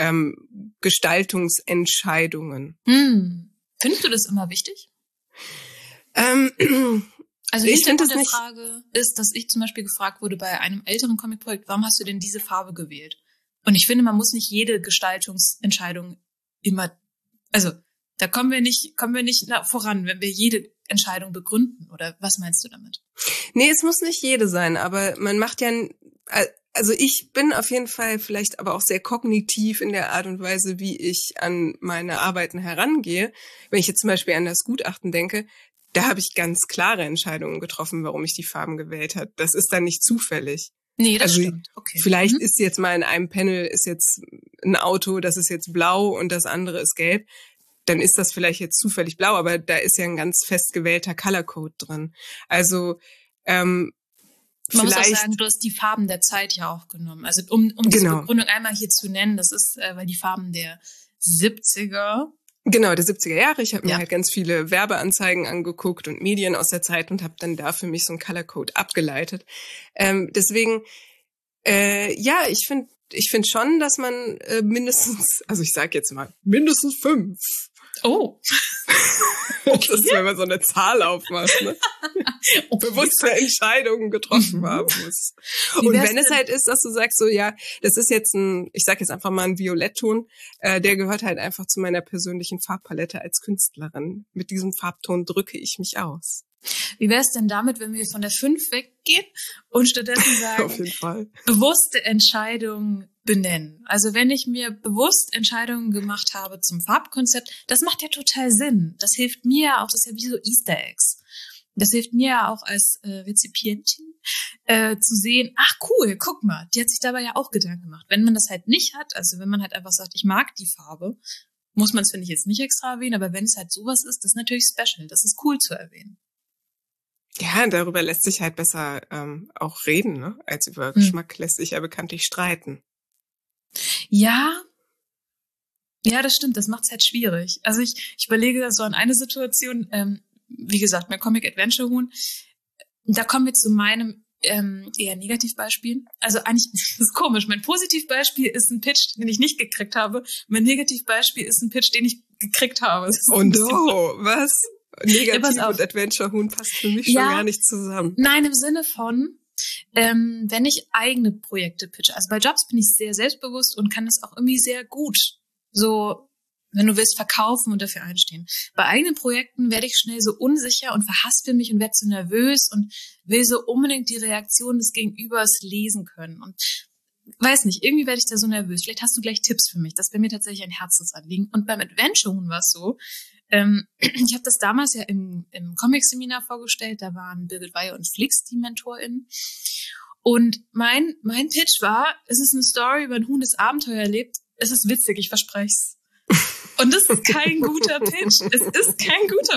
Gestaltungsentscheidungen. Findest du das immer wichtig? Also ich finde der Frage ist, dass ich zum Beispiel gefragt wurde bei einem älteren Comic-Projekt, warum hast du denn diese Farbe gewählt? Und ich finde, man muss nicht jede Gestaltungsentscheidung immer, also da kommen wir nicht voran, wenn wir jede Entscheidung begründen. Oder was meinst du damit? Nee, es muss nicht jede sein, aber man macht ja, also ich bin auf jeden Fall vielleicht aber auch sehr kognitiv in der Art und Weise, wie ich an meine Arbeiten herangehe. Wenn ich jetzt zum Beispiel an das Gutachten denke, da habe ich ganz klare Entscheidungen getroffen, warum ich die Farben gewählt habe. Das ist dann nicht zufällig. Nee, das stimmt. Okay. Vielleicht ist jetzt mal in einem Panel ist jetzt ein Auto, das ist jetzt blau und das andere ist gelb. Dann ist das vielleicht jetzt zufällig blau, aber da ist ja ein ganz fest gewählter Colorcode drin. Also man muss auch sagen, du hast die Farben der Zeit ja auch genommen. Also um diese Begründung einmal hier zu nennen, das ist, weil die Farben der 70er. Genau, der 70er Jahre. Ich habe mir halt ganz viele Werbeanzeigen angeguckt und Medien aus der Zeit und habe dann da für mich so einen Colorcode abgeleitet. Deswegen, ich finde schon, dass man mindestens, also ich sag jetzt mal, mindestens 5. Oh. Okay. Das ist, wenn man so eine Zahl aufmacht, ne? Bewusste Entscheidungen getroffen haben muss. Und wenn es halt ist, dass du sagst so, ja, das ist jetzt ich sag jetzt einfach mal ein Violettton, der gehört halt einfach zu meiner persönlichen Farbpalette als Künstlerin. Mit diesem Farbton drücke ich mich aus. Wie wäre es denn damit, wenn wir von der 5 weggehen und stattdessen sagen, auf jeden Fall, bewusste Entscheidungen benennen? Also wenn ich mir bewusst Entscheidungen gemacht habe zum Farbkonzept, das macht ja total Sinn. Das hilft mir auch, das ist ja wie so Easter Eggs. Das hilft mir ja auch als Rezipientin zu sehen, ach cool, guck mal, die hat sich dabei ja auch Gedanken gemacht. Wenn man das halt nicht hat, also wenn man halt einfach sagt, ich mag die Farbe, muss man es, finde ich, jetzt nicht extra erwähnen, aber wenn es halt sowas ist, das ist natürlich special, das ist cool zu erwähnen. Ja, darüber lässt sich halt besser auch reden, ne? Als über Geschmack lässt sich ja bekanntlich streiten. Ja, das stimmt, das macht's halt schwierig. Also ich überlege da so an eine Situation, wie gesagt, mein Comic-Adventure-Huhn, da kommen wir zu meinem eher Negativbeispiel. Also eigentlich, das ist komisch, mein Positivbeispiel ist ein Pitch, den ich nicht gekriegt habe. Mein Negativbeispiel ist ein Pitch, den ich gekriegt habe. Oh no, was? Negativ und Adventure-Huhn passt für mich schon gar nicht zusammen. Nein, im Sinne von, wenn ich eigene Projekte pitche. Also bei Jobs bin ich sehr selbstbewusst und kann das auch irgendwie sehr gut so, wenn du willst, verkaufen und dafür einstehen. Bei eigenen Projekten werde ich schnell so unsicher und verhaspel mich und werde so nervös und will so unbedingt die Reaktion des Gegenübers lesen können. Und weiß nicht, irgendwie werde ich da so nervös. Vielleicht hast du gleich Tipps für mich. Das wäre mir tatsächlich ein Herzensanliegen. Und beim Adventure-Huhn war es so, ich habe das damals ja im Comic-Seminar vorgestellt, da waren Birgit Weihe und Flix die MentorInnen. Und mein Pitch war, es ist eine Story über ein Huhn, das Abenteuer erlebt. Es ist witzig, ich verspreche es. Und das ist kein guter Pitch. Es ist kein guter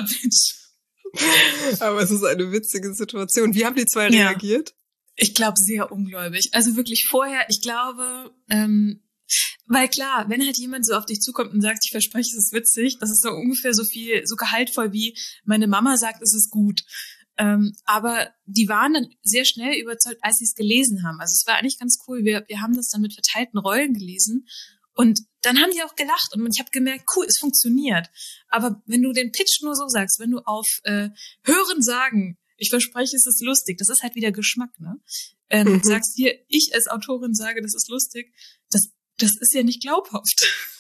Pitch. Aber es ist eine witzige Situation. Wie haben die zwei reagiert? Ich glaube, sehr ungläubig. Also wirklich vorher, ich glaube, weil klar, wenn halt jemand so auf dich zukommt und sagt, ich verspreche, es ist witzig, das ist so ungefähr so gehaltvoll wie meine Mama sagt, es ist gut. Aber die waren dann sehr schnell überzeugt, als sie es gelesen haben. Also es war eigentlich ganz cool. Wir haben das dann mit verteilten Rollen gelesen und dann haben die auch gelacht und ich habe gemerkt, cool, es funktioniert. Aber wenn du den Pitch nur so sagst, wenn du auf Hören sagen, ich verspreche, es ist lustig, das ist halt wieder Geschmack, ne? Sagst hier, ich als Autorin sage, das ist lustig, das ist ja nicht glaubhaft.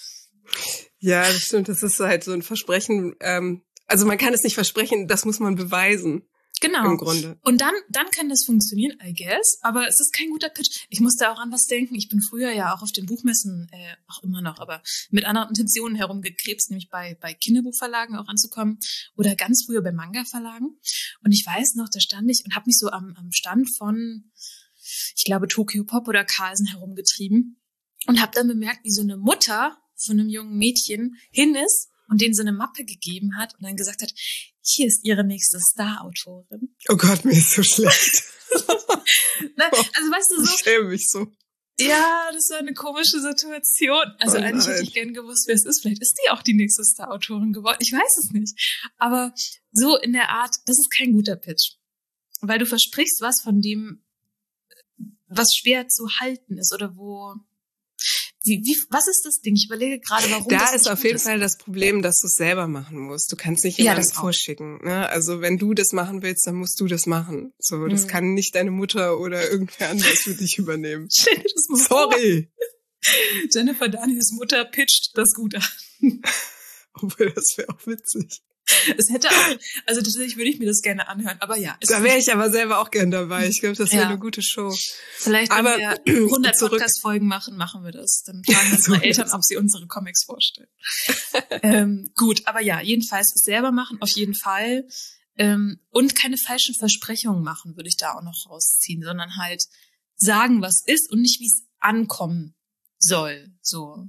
Ja, das stimmt. Das ist halt so ein Versprechen. Also man kann es nicht versprechen, das muss man beweisen. Genau. Im Grunde. Und dann kann das funktionieren, I guess. Aber es ist kein guter Pitch. Ich musste auch an was denken. Ich bin früher ja auch auf den Buchmessen, auch immer noch, aber mit anderen Intentionen herumgekrebst, nämlich bei Kinderbuchverlagen auch anzukommen oder ganz früher bei Manga-Verlagen. Und ich weiß noch, da stand ich und habe mich so am Stand von, ich glaube, Tokyo Pop oder Carlsen herumgetrieben und habe dann bemerkt, wie so eine Mutter von einem jungen Mädchen hin ist und denen so eine Mappe gegeben hat und dann gesagt hat, hier ist ihre nächste Star-Autorin. Oh Gott, mir ist so schlecht. Also weißt du so. Ich schäme mich so. Ja, das war eine komische Situation. Also eigentlich hätte ich gern gewusst, wer es ist. Vielleicht ist die auch die nächste Star-Autorin geworden. Ich weiß es nicht. Aber so in der Art, das ist kein guter Pitch. Weil du versprichst was von dem, was schwer zu halten ist oder wo... was ist das Ding? Ich überlege gerade, warum da ist auf jeden Fall das Problem, dass du es selber machen musst. Du kannst nicht jemandem vorschicken. Ne? Also wenn du das machen willst, dann musst du das machen. So, das kann nicht deine Mutter oder irgendwer anders für dich übernehmen. Sorry. Jennifer Daniels Mutter pitcht das gut an. Obwohl, das wäre auch witzig. Es hätte auch, also tatsächlich würde ich mir das gerne anhören, aber ja. Da wäre ich aber selber auch gern dabei. Ich glaube, das wäre eine gute Show. Vielleicht, wenn wir 100 Podcast-Folgen machen wir das. Dann fragen unsere Eltern, ob sie unsere Comics vorstellen. Gut, aber ja, jedenfalls selber machen, auf jeden Fall. Und keine falschen Versprechungen machen, würde ich da auch noch rausziehen, sondern halt sagen, was ist und nicht, wie es ankommen soll. So.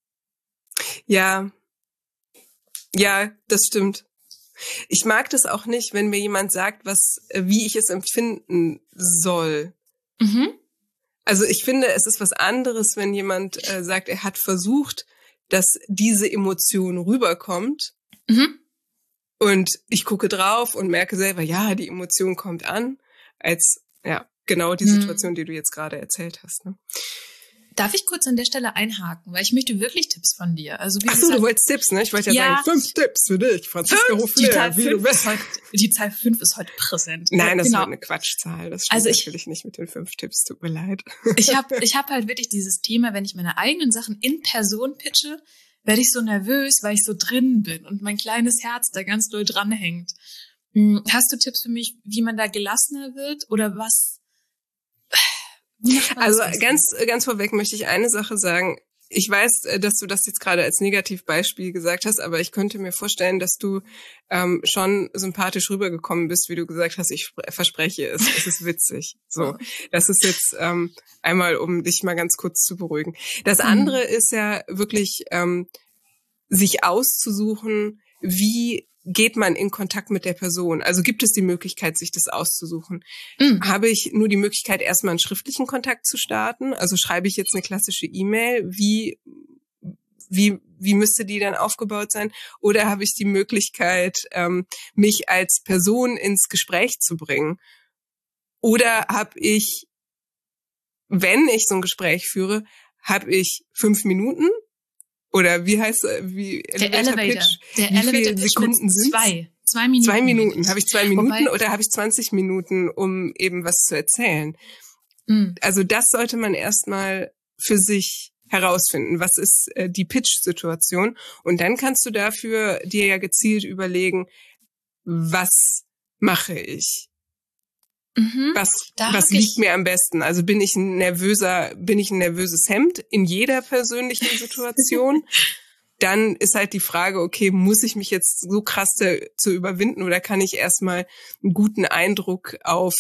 Ja, das stimmt. Ich mag das auch nicht, wenn mir jemand sagt, wie ich es empfinden soll. Mhm. Also ich finde, es ist was anderes, wenn jemand sagt, er hat versucht, dass diese Emotion rüberkommt. Mhm. Und ich gucke drauf und merke selber, ja, die Emotion kommt an, als genau die Situation, die du jetzt gerade erzählt hast. Ne? Darf ich kurz an der Stelle einhaken, weil ich möchte wirklich Tipps von dir. Also ach so, du wolltest Tipps, ne? Ich wollte ja sagen, 5 Tipps für dich, Franziska Hofler. Die Zahl 5 ist heute präsent. Nein, das ist eine Quatschzahl. Das stimmt natürlich nicht mit den 5 Tipps, tut mir leid. Ich hab halt wirklich dieses Thema, wenn ich meine eigenen Sachen in Person pitche, werde ich so nervös, weil ich so drin bin und mein kleines Herz da ganz doll dranhängt. Hast du Tipps für mich, wie man da gelassener wird oder was? Also ganz vorweg möchte ich eine Sache sagen. Ich weiß, dass du das jetzt gerade als Negativbeispiel gesagt hast, aber ich könnte mir vorstellen, dass du schon sympathisch rübergekommen bist, wie du gesagt hast, ich verspreche es. Es ist witzig. So, das ist jetzt einmal, um dich mal ganz kurz zu beruhigen. Das andere ist ja wirklich, sich auszusuchen, wie geht man in Kontakt mit der Person? Also gibt es die Möglichkeit, sich das auszusuchen? Habe ich nur die Möglichkeit, erstmal einen schriftlichen Kontakt zu starten? Also schreibe ich jetzt eine klassische E-Mail? Wie müsste die dann aufgebaut sein? Oder habe ich die Möglichkeit, mich als Person ins Gespräch zu bringen? Oder habe ich, wenn ich so ein Gespräch führe, habe ich 5 Minuten? Oder wie heißt der Elevator Pitch? Der wie Elevator viele Sekunden sind 2 Minuten. 2 Minuten. Habe ich 2 Minuten oder habe ich 20 Minuten, um eben was zu erzählen? Also das sollte man erstmal für sich herausfinden. Was ist die Pitch-Situation? Und dann kannst du dafür dir ja gezielt überlegen, was mache ich? Was liegt mir am besten? Also bin ich ein nervöses Hemd in jeder persönlichen Situation? Dann ist halt die Frage, okay, muss ich mich jetzt so krass zu überwinden oder kann ich erstmal einen guten Eindruck auf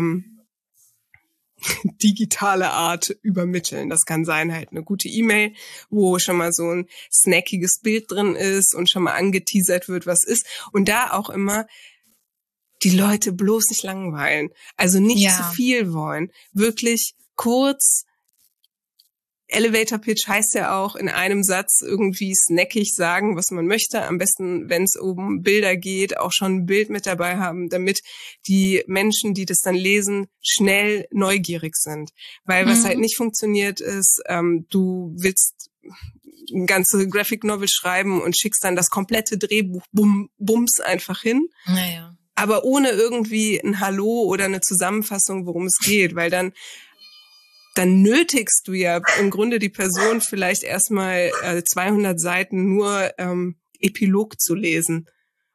digitale Art übermitteln? Das kann sein halt eine gute E-Mail, wo schon mal so ein snackiges Bild drin ist und schon mal angeteasert wird, was ist. Und da auch immer die Leute bloß nicht langweilen. Also nicht zu viel wollen. Wirklich kurz. Elevator Pitch heißt ja auch in einem Satz irgendwie snackig sagen, was man möchte. Am besten, wenn es um Bilder geht, auch schon ein Bild mit dabei haben, damit die Menschen, die das dann lesen, schnell neugierig sind. Weil was halt nicht funktioniert ist, du willst ein ganze Graphic Novel schreiben und schickst dann das komplette Drehbuch bums einfach hin. Naja. Aber ohne irgendwie ein Hallo oder eine Zusammenfassung, worum es geht, weil dann nötigst du ja im Grunde die Person vielleicht erstmal 200 Seiten nur Epilog zu lesen.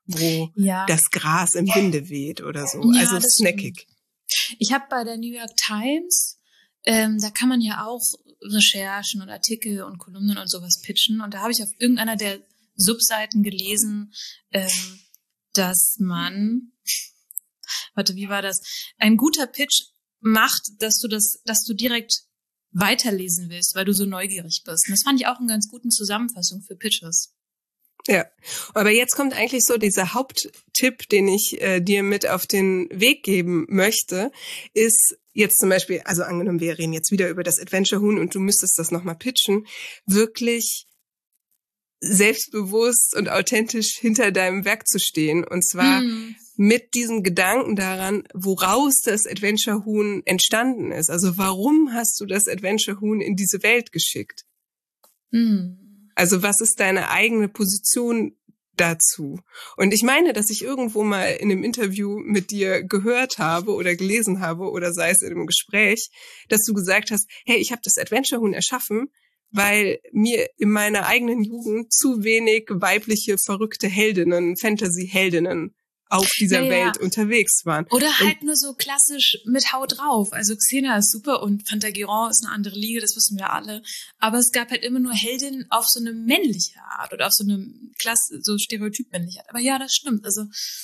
wo das Gras im Winde weht oder so. Ja, also snackig. Stimmt. Ich habe bei der New York Times, da kann man ja auch Recherchen und Artikel und Kolumnen und sowas pitchen. Und da habe ich auf irgendeiner der Subseiten gelesen, dass man, wie war das? Ein guter Pitch macht, dass du direkt weiterlesen willst, weil du so neugierig bist. Und das fand ich auch eine ganz gute Zusammenfassung für Pitches. Ja, aber jetzt kommt eigentlich so dieser Haupttipp, den ich dir mit auf den Weg geben möchte, ist jetzt zum Beispiel, also angenommen, wir reden jetzt wieder über das Adventure-Huhn und du müsstest das nochmal pitchen, wirklich selbstbewusst und authentisch hinter deinem Werk zu stehen. Und zwar mit diesem Gedanken daran, woraus das Adventure-Huhn entstanden ist. Also warum hast du das Adventure-Huhn in diese Welt geschickt? Also was ist deine eigene Position dazu? Und ich meine, dass ich irgendwo mal in einem Interview mit dir gehört habe oder gelesen habe oder sei es in einem Gespräch, dass du gesagt hast, hey, ich habe das Adventure-Huhn erschaffen, weil mir in meiner eigenen Jugend zu wenig weibliche, verrückte Heldinnen, Fantasy-Heldinnen auf dieser Welt unterwegs waren. Oder halt nur so klassisch mit Haut drauf. Also Xena ist super und Pantagruel ist eine andere Liga, das wissen wir alle. Aber es gab halt immer nur Heldinnen auf so eine männliche Art oder auf so eine so stereotyp-männliche Art. Aber ja, das stimmt. Also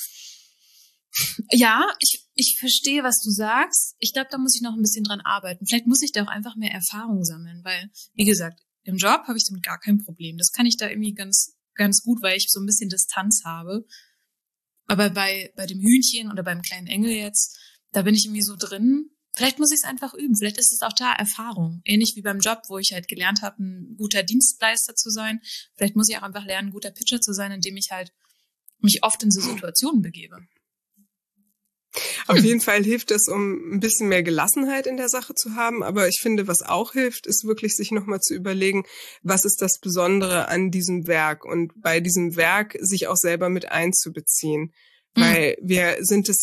ja, ich verstehe, was du sagst. Ich glaube, da muss ich noch ein bisschen dran arbeiten. Vielleicht muss ich da auch einfach mehr Erfahrung sammeln, weil, wie gesagt, im Job habe ich damit gar kein Problem. Das kann ich da irgendwie ganz, ganz gut, weil ich so ein bisschen Distanz habe. Aber bei dem Hühnchen oder beim kleinen Engel jetzt, da bin ich irgendwie so drin. Vielleicht muss ich es einfach üben. Vielleicht ist es auch da Erfahrung. Ähnlich wie beim Job, wo ich halt gelernt habe, ein guter Dienstleister zu sein. Vielleicht muss ich auch einfach lernen, ein guter Pitcher zu sein, indem ich halt mich oft in so Situationen begebe. Auf jeden Fall hilft es, um ein bisschen mehr Gelassenheit in der Sache zu haben. Aber ich finde, was auch hilft, ist wirklich sich nochmal zu überlegen, was ist das Besondere an diesem Werk und bei diesem Werk sich auch selber mit einzubeziehen. Weil wir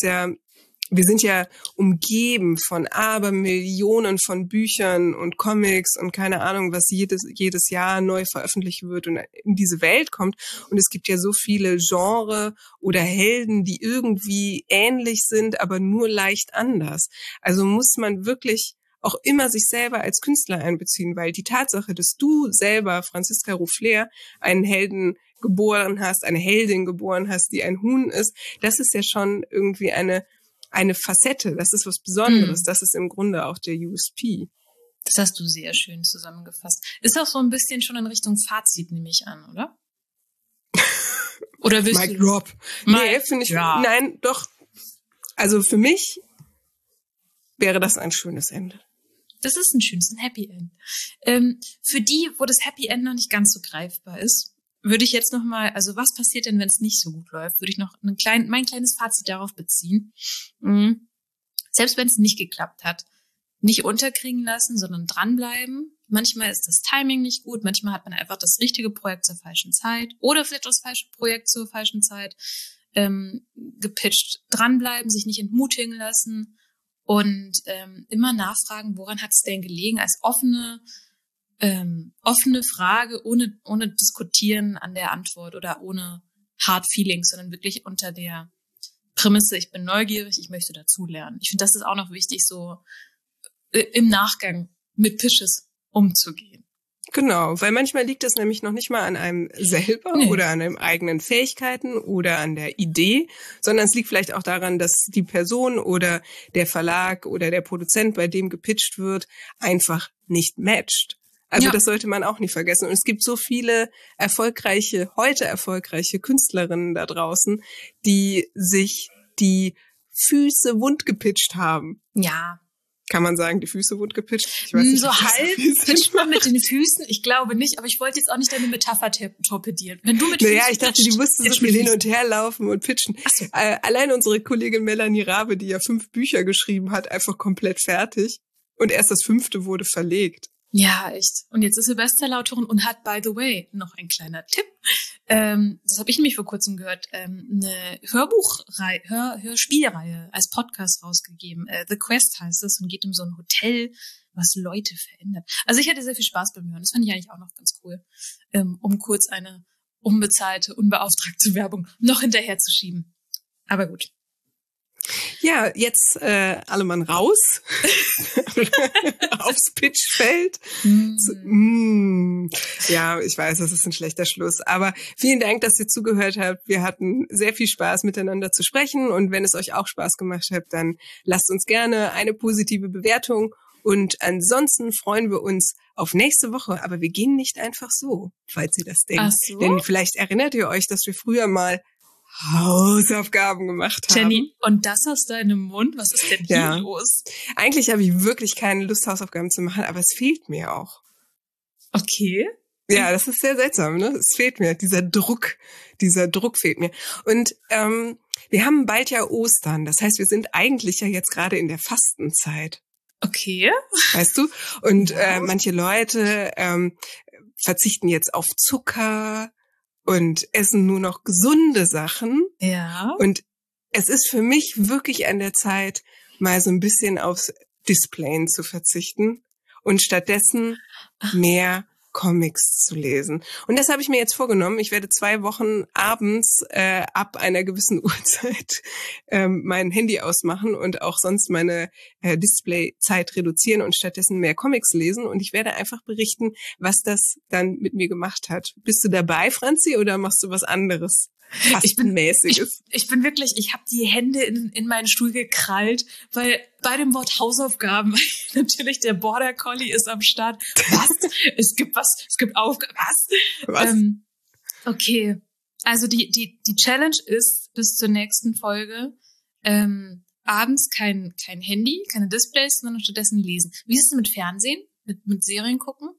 sind ja umgeben von Abermillionen von Büchern und Comics und keine Ahnung, was jedes Jahr neu veröffentlicht wird und in diese Welt kommt. Und es gibt ja so viele Genre oder Helden, die irgendwie ähnlich sind, aber nur leicht anders. Also muss man wirklich auch immer sich selber als Künstler einbeziehen, weil die Tatsache, dass du selber, Franziska Rouflair, einen Helden geboren hast, eine Heldin geboren hast, die ein Huhn ist, das ist ja schon irgendwie eine Facette, das ist was Besonderes, das ist im Grunde auch der USP. Das hast du sehr schön zusammengefasst. Ist auch so ein bisschen schon in Richtung Fazit, nehme ich an, oder? Oder willst Mic drop. Nee, finde ich, nein, doch. Also für mich wäre das ein schönes Ende. Das ist ein schönes, ein Happy End. Für die, wo das Happy End noch nicht ganz so greifbar ist, würde ich jetzt noch mal, also was passiert denn, wenn es nicht so gut läuft, würde ich noch mein kleines Fazit darauf beziehen. Selbst wenn es nicht geklappt hat, nicht unterkriegen lassen, sondern dranbleiben. Manchmal ist das Timing nicht gut, manchmal hat man einfach das richtige Projekt zur falschen Zeit oder vielleicht das falsche Projekt zur falschen Zeit gepitcht. Dranbleiben, sich nicht entmutigen lassen und immer nachfragen, woran hat es denn gelegen, als offene Frage, ohne diskutieren an der Antwort oder ohne Hard Feelings, sondern wirklich unter der Prämisse, ich bin neugierig, ich möchte dazulernen. Ich finde, das ist auch noch wichtig, so im Nachgang mit Pitches umzugehen. Genau, weil manchmal liegt es nämlich noch nicht mal an einem selber oder an den eigenen Fähigkeiten oder an der Idee, sondern es liegt vielleicht auch daran, dass die Person oder der Verlag oder der Produzent, bei dem gepitcht wird, einfach nicht matcht. Also das sollte man auch nicht vergessen. Und es gibt so viele heute erfolgreiche Künstlerinnen da draußen, die sich die Füße wund gepitcht haben. Ja. Kann man sagen, die Füße wund gepitcht? Ich weiß nicht, so halb pitcht man mit den Füßen? Ich glaube nicht, aber ich wollte jetzt auch nicht deine Metapher torpedieren. Wenn du mit Füßen ich dachte, die mussten so viel hin und her laufen und pitchen. So. Allein unsere Kollegin Melanie Rabe, die ja 5 Bücher geschrieben hat, einfach komplett fertig. Und erst das 5. wurde verlegt. Ja, echt. Und jetzt ist sie Bestsellerautorin und hat, by the way, noch ein kleiner Tipp. Das habe ich nämlich vor kurzem gehört, eine Hörspielreihe als Podcast rausgegeben. The Quest heißt es und geht um so ein Hotel, was Leute verändert. Also ich hatte sehr viel Spaß beim Hören. Das fand ich eigentlich auch noch ganz cool. Um kurz eine unbezahlte, unbeauftragte Werbung noch hinterher zu schieben. Aber gut. Ja, jetzt alle Mann raus aufs Pitchfeld. Ja, ich weiß, das ist ein schlechter Schluss. Aber vielen Dank, dass ihr zugehört habt. Wir hatten sehr viel Spaß, miteinander zu sprechen. Und wenn es euch auch Spaß gemacht hat, dann lasst uns gerne eine positive Bewertung. Und ansonsten freuen wir uns auf nächste Woche. Aber wir gehen nicht einfach so, falls ihr das denkt. Ach so? Denn vielleicht erinnert ihr euch, dass wir früher mal Hausaufgaben gemacht haben. Jenny, und das aus deinem Mund? Was ist denn hier los? Eigentlich habe ich wirklich keine Lust, Hausaufgaben zu machen, aber es fehlt mir auch. Okay. Ja, das ist sehr seltsam, ne? Es fehlt mir, dieser Druck fehlt mir. Und wir haben bald ja Ostern, das heißt, wir sind eigentlich ja jetzt gerade in der Fastenzeit. Okay. Weißt du? Und manche Leute verzichten jetzt auf Zucker und essen nur noch gesunde Sachen. Ja. Und es ist für mich wirklich an der Zeit, mal so ein bisschen aufs Displayen zu verzichten und stattdessen mehr Comics zu lesen. Und das habe ich mir jetzt vorgenommen. Ich werde 2 Wochen abends ab einer gewissen Uhrzeit mein Handy ausmachen und auch sonst meine Displayzeit reduzieren und stattdessen mehr Comics lesen. Und ich werde einfach berichten, was das dann mit mir gemacht hat. Bist du dabei, Franzi, oder machst du was anderes? Ich bin wirklich, ich habe die Hände in meinen Stuhl gekrallt, weil bei dem Wort Hausaufgaben natürlich der Border Collie ist am Start. Was? Es gibt Aufgaben. Was? Okay. Also die Challenge ist bis zur nächsten Folge abends kein Handy, keine Displays, sondern stattdessen lesen. Wie ist es mit Fernsehen? Mit Serien gucken?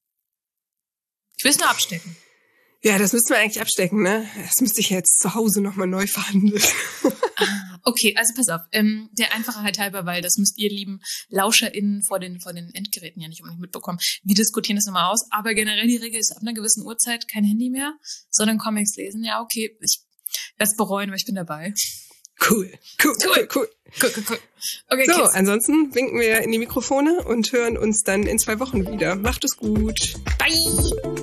Ich will es nur abstecken. Ja, das müssten wir eigentlich abstecken, ne? Das müsste ich jetzt zu Hause nochmal neu verhandeln. Okay, also pass auf. Der Einfachheit halber, weil das müsst ihr, lieben LauscherInnen, vor den Endgeräten ja nicht unbedingt mitbekommen. Wir diskutieren das nochmal aus. Aber generell die Regel ist ab einer gewissen Uhrzeit kein Handy mehr, sondern Comics lesen. Ja, okay, ich werde es bereuen, aber ich bin dabei. Cool. Okay, so, Kids. Ansonsten winken wir in die Mikrofone und hören uns dann in 2 Wochen wieder. Macht es gut. Bye!